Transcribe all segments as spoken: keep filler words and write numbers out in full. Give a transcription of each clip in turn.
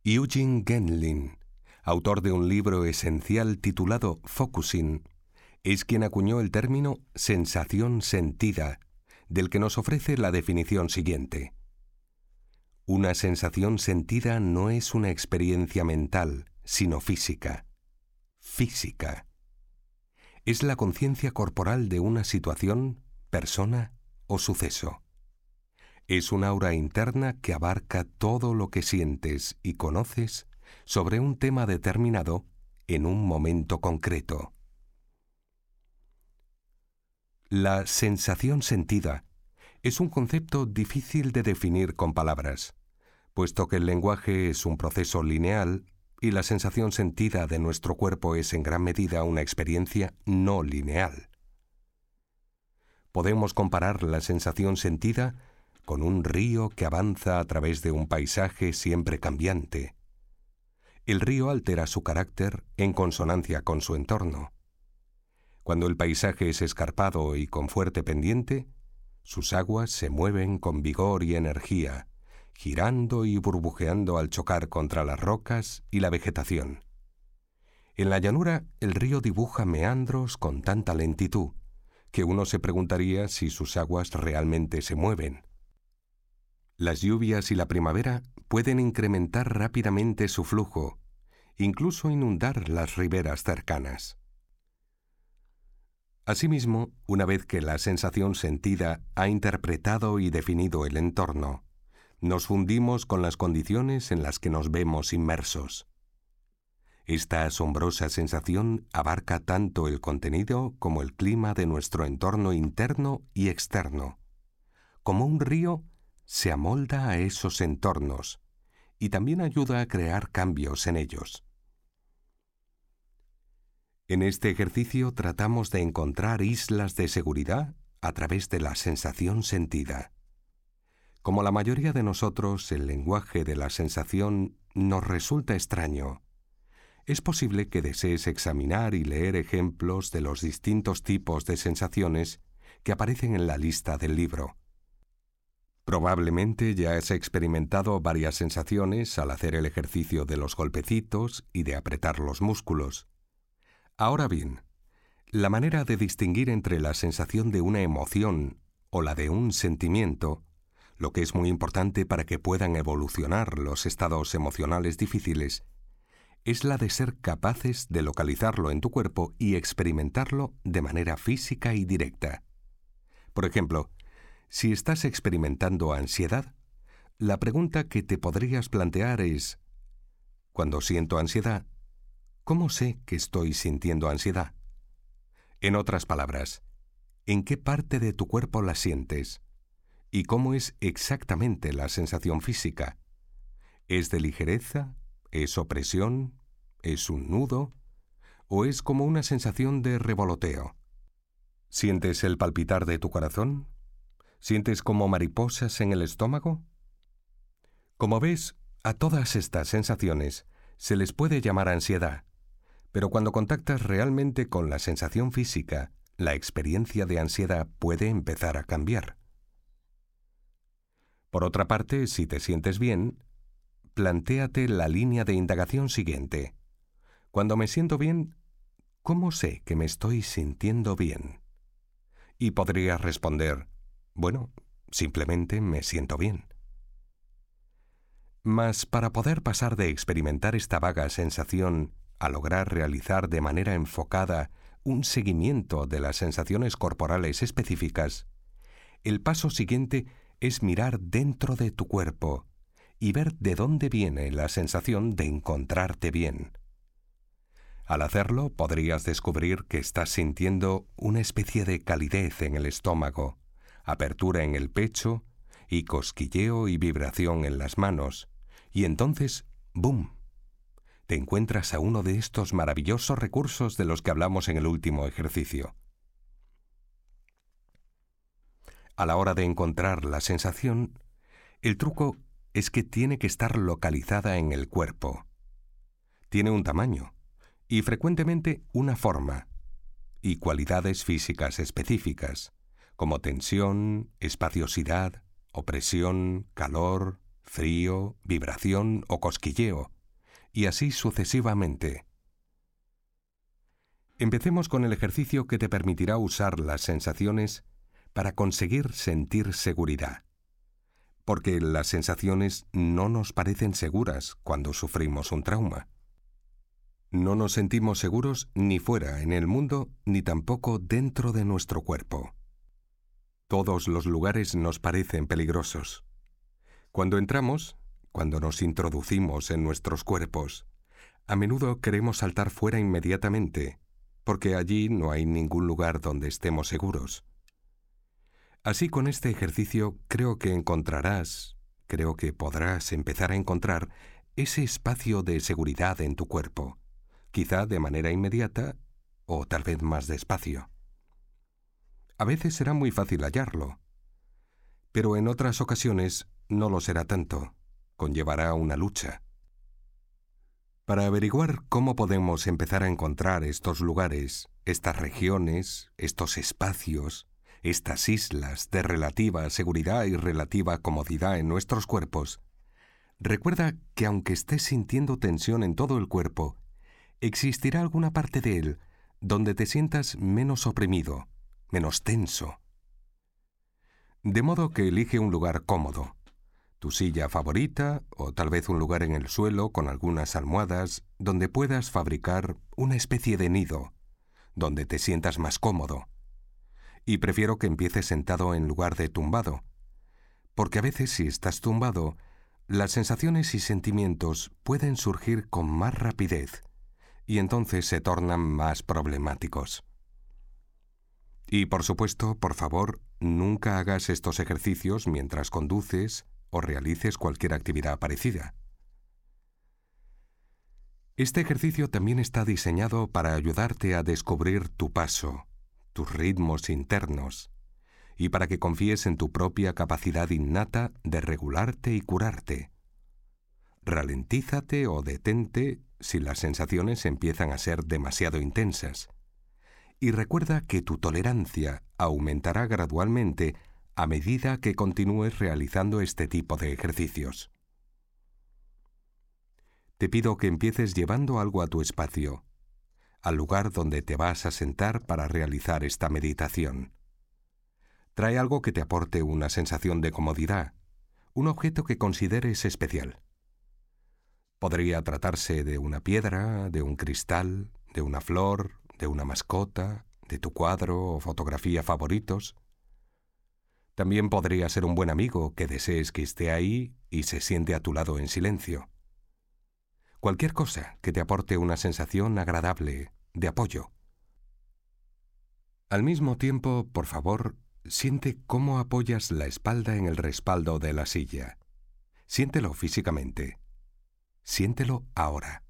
Eugene Gendlin, autor de un libro esencial titulado Focusing, es quien acuñó el término sensación sentida, del que nos ofrece la definición siguiente. Una sensación sentida no es una experiencia mental, sino física. Física. Es la conciencia corporal de una situación, persona o suceso. Es un aura interna que abarca todo lo que sientes y conoces sobre un tema determinado en un momento concreto. La sensación sentida es un concepto difícil de definir con palabras, puesto que el lenguaje es un proceso lineal y la sensación sentida de nuestro cuerpo es en gran medida una experiencia no lineal. Podemos comparar la sensación sentida con un río que avanza a través de un paisaje siempre cambiante. El río altera su carácter en consonancia con su entorno. Cuando el paisaje es escarpado y con fuerte pendiente, sus aguas se mueven con vigor y energía, girando y burbujeando al chocar contra las rocas y la vegetación. En la llanura, el río dibuja meandros con tanta lentitud que uno se preguntaría si sus aguas realmente se mueven. Las lluvias y la primavera pueden incrementar rápidamente su flujo, incluso inundar las riberas cercanas. Asimismo, una vez que la sensación sentida ha interpretado y definido el entorno, nos fundimos con las condiciones en las que nos vemos inmersos. Esta asombrosa sensación abarca tanto el contenido como el clima de nuestro entorno interno y externo. Como un río, se amolda a esos entornos y también ayuda a crear cambios en ellos. En este ejercicio tratamos de encontrar islas de seguridad a través de la sensación sentida. Como la mayoría de nosotros, el lenguaje de la sensación nos resulta extraño. Es posible que desees examinar y leer ejemplos de los distintos tipos de sensaciones que aparecen en la lista del libro. Probablemente ya has experimentado varias sensaciones al hacer el ejercicio de los golpecitos y de apretar los músculos. Ahora bien, la manera de distinguir entre la sensación de una emoción o la de un sentimiento, lo que es muy importante para que puedan evolucionar los estados emocionales difíciles, es la de ser capaces de localizarlo en tu cuerpo y experimentarlo de manera física y directa. Por ejemplo, si estás experimentando ansiedad, la pregunta que te podrías plantear es: cuando siento ansiedad, ¿cómo sé que estoy sintiendo ansiedad? En otras palabras, ¿en qué parte de tu cuerpo la sientes? ¿Y cómo es exactamente la sensación física? ¿Es de ligereza? ¿Es opresión? ¿Es un nudo? ¿O es como una sensación de revoloteo? ¿Sientes el palpitar de tu corazón? ¿Sientes como mariposas en el estómago? Como ves, a todas estas sensaciones se les puede llamar ansiedad, pero cuando contactas realmente con la sensación física, la experiencia de ansiedad puede empezar a cambiar. Por otra parte, si te sientes bien, plantéate la línea de indagación siguiente. Cuando me siento bien, ¿cómo sé que me estoy sintiendo bien? Y podrías responder: bueno, simplemente me siento bien. Mas para poder pasar de experimentar esta vaga sensación a lograr realizar de manera enfocada un seguimiento de las sensaciones corporales específicas, el paso siguiente es mirar dentro de tu cuerpo y ver de dónde viene la sensación de encontrarte bien. Al hacerlo, podrías descubrir que estás sintiendo una especie de calidez en el estómago, apertura en el pecho y cosquilleo y vibración en las manos, y entonces, ¡bum!, te encuentras a uno de estos maravillosos recursos de los que hablamos en el último ejercicio. A la hora de encontrar la sensación, el truco es que tiene que estar localizada en el cuerpo. Tiene un tamaño y frecuentemente una forma y cualidades físicas específicas, como tensión, espaciosidad, opresión, calor, frío, vibración o cosquilleo, y así sucesivamente. Empecemos con el ejercicio que te permitirá usar las sensaciones para conseguir sentir seguridad. Porque las sensaciones no nos parecen seguras cuando sufrimos un trauma. No nos sentimos seguros ni fuera en el mundo, ni tampoco dentro de nuestro cuerpo. Todos los lugares nos parecen peligrosos. Cuando entramos, cuando nos introducimos en nuestros cuerpos, a menudo queremos saltar fuera inmediatamente, porque allí no hay ningún lugar donde estemos seguros. Así, con este ejercicio creo que encontrarás, creo que podrás empezar a encontrar ese espacio de seguridad en tu cuerpo, quizá de manera inmediata o tal vez más despacio. A veces será muy fácil hallarlo, pero en otras ocasiones no lo será tanto, conllevará una lucha. Para averiguar cómo podemos empezar a encontrar estos lugares, estas regiones, estos espacios, estas islas de relativa seguridad y relativa comodidad en nuestros cuerpos, recuerda que aunque estés sintiendo tensión en todo el cuerpo, existirá alguna parte de él donde te sientas menos oprimido, menos tenso. De modo que elige un lugar cómodo, tu silla favorita o tal vez un lugar en el suelo con algunas almohadas donde puedas fabricar una especie de nido, donde te sientas más cómodo. Y prefiero que empieces sentado en lugar de tumbado, porque a veces si estás tumbado, las sensaciones y sentimientos pueden surgir con más rapidez y entonces se tornan más problemáticos. Y por supuesto, por favor, nunca hagas estos ejercicios mientras conduces o realices cualquier actividad parecida. Este ejercicio también está diseñado para ayudarte a descubrir tu paso, tus ritmos internos, y para que confíes en tu propia capacidad innata de regularte y curarte. Ralentízate o detente si las sensaciones empiezan a ser demasiado intensas. Y recuerda que tu tolerancia aumentará gradualmente a medida que continúes realizando este tipo de ejercicios. Te pido que empieces llevando algo a tu espacio, al lugar donde te vas a sentar para realizar esta meditación. Trae algo que te aporte una sensación de comodidad, un objeto que consideres especial. Podría tratarse de una piedra, de un cristal, de una flor, de una mascota, de tu cuadro o fotografía favoritos. También podría ser un buen amigo que desees que esté ahí y se siente a tu lado en silencio. Cualquier cosa que te aporte una sensación agradable de apoyo. Al mismo tiempo, por favor, siente cómo apoyas la espalda en el respaldo de la silla. Siéntelo físicamente. Siéntelo ahora.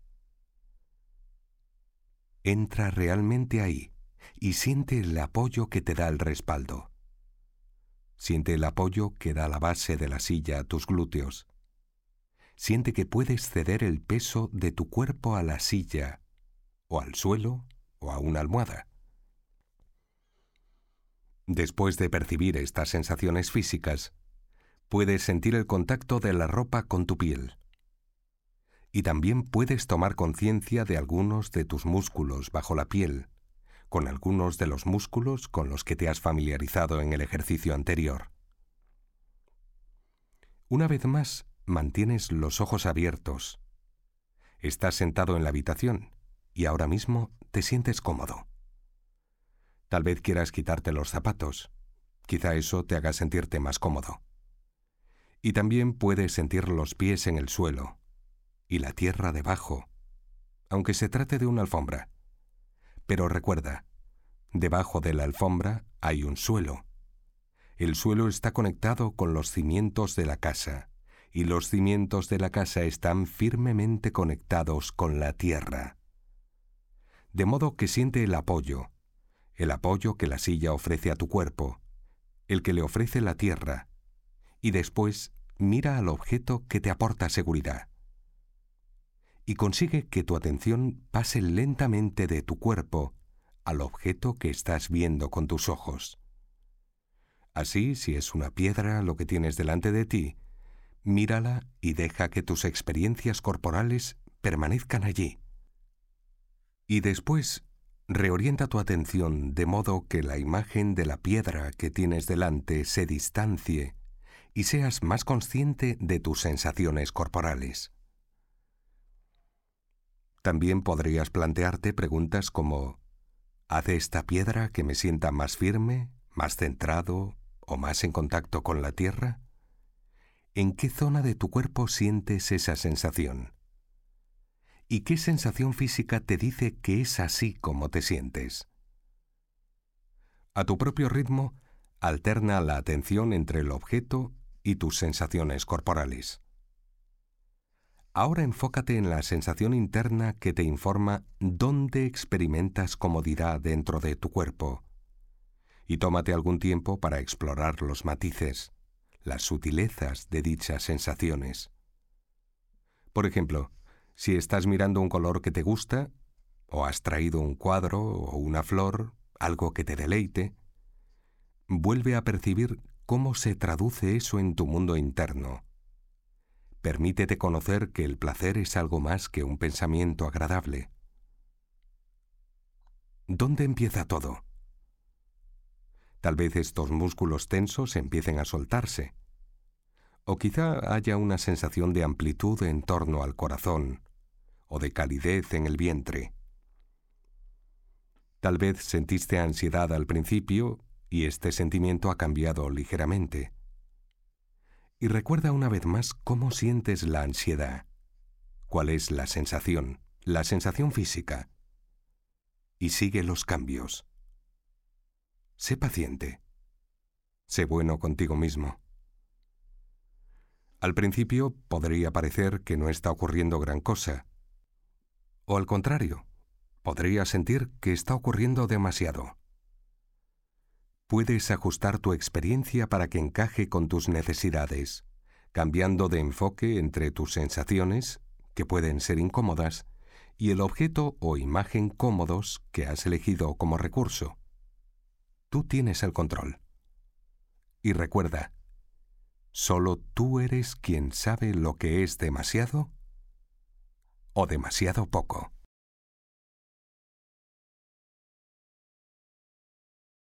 Entra realmente ahí y siente el apoyo que te da el respaldo. Siente el apoyo que da la base de la silla a tus glúteos. Siente que puedes ceder el peso de tu cuerpo a la silla, o al suelo, o a una almohada. Después de percibir estas sensaciones físicas, puedes sentir el contacto de la ropa con tu piel. Y también puedes tomar conciencia de algunos de tus músculos bajo la piel, con algunos de los músculos con los que te has familiarizado en el ejercicio anterior. Una vez más, mantienes los ojos abiertos. Estás sentado en la habitación y ahora mismo te sientes cómodo. Tal vez quieras quitarte los zapatos. Quizá eso te haga sentirte más cómodo. Y también puedes sentir los pies en el suelo y la tierra debajo, aunque se trate de una alfombra. Pero recuerda, debajo de la alfombra hay un suelo. El suelo está conectado con los cimientos de la casa, y los cimientos de la casa están firmemente conectados con la tierra. De modo que siente el apoyo, el apoyo que la silla ofrece a tu cuerpo, el que le ofrece la tierra, y después mira al objeto que te aporta seguridad. Y consigue que tu atención pase lentamente de tu cuerpo al objeto que estás viendo con tus ojos. Así, si es una piedra lo que tienes delante de ti, Mírala y deja que tus experiencias corporales permanezcan allí. Y después, reorienta tu atención de modo que la imagen de la piedra que tienes delante se distancie y seas más consciente de tus sensaciones corporales. También podrías plantearte preguntas como: ¿hace esta piedra que me sienta más firme, más centrado o más en contacto con la tierra? ¿En qué zona de tu cuerpo sientes esa sensación? ¿Y qué sensación física te dice que es así como te sientes? A tu propio ritmo, alterna la atención entre el objeto y tus sensaciones corporales. Ahora enfócate en la sensación interna que te informa dónde experimentas comodidad dentro de tu cuerpo. Y tómate algún tiempo para explorar los matices, las sutilezas de dichas sensaciones. Por ejemplo, si estás mirando un color que te gusta, o has traído un cuadro o una flor, algo que te deleite, vuelve a percibir cómo se traduce eso en tu mundo interno. Permítete conocer que el placer es algo más que un pensamiento agradable. ¿Dónde empieza todo? Tal vez estos músculos tensos empiecen a soltarse. O quizá haya una sensación de amplitud en torno al corazón, o de calidez en el vientre. Tal vez sentiste ansiedad al principio y este sentimiento ha cambiado ligeramente. Y recuerda una vez más cómo sientes la ansiedad. ¿Cuál es la sensación? La sensación física. Y sigue los cambios. Sé paciente. Sé bueno contigo mismo. Al principio podría parecer que no está ocurriendo gran cosa. O al contrario, podría sentir que está ocurriendo demasiado. Puedes ajustar tu experiencia para que encaje con tus necesidades, cambiando de enfoque entre tus sensaciones, que pueden ser incómodas, y el objeto o imagen cómodos que has elegido como recurso. Tú tienes el control. Y recuerda, solo tú eres quien sabe lo que es demasiado o demasiado poco.